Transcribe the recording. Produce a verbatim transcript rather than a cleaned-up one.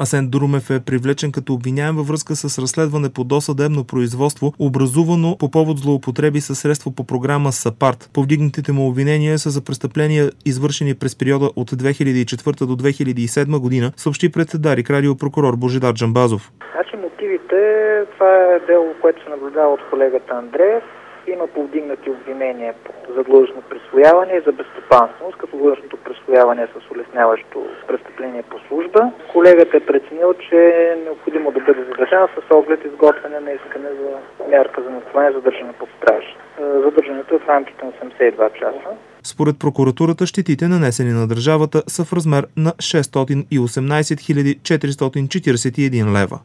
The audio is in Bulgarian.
Асен Друмев е привлечен като обвиняем във връзка с разследване по досъдебно производство, образувано по повод злоупотреби със средства по програма САПАРД. Повдигнатите му обвинения са за престъпления, извършени през периода от две хиляди и четвърта до две хиляди и седма година, съобщи пред Дарик радио прокурор Божидар Джамбазов. Значи мотивите, това е дело, което се наблюдава от колегата Андреев. Има повдигнати обвинения за длъжностно присвояване и за безстопанственост, като длъжностното присвояване е с улесняващо престъпление по служба. Колегата е преценил, че е необходимо да бъде задържан с оглед изготвяне на искане за мярка за наказание задържане под стража. Задържането е в рамките на осемдесет и два часа. Според прокуратурата, щетите, нанесени на държавата, са в размер на шестстотин и осемнадесет хиляди четиристотин четиридесет и един лева.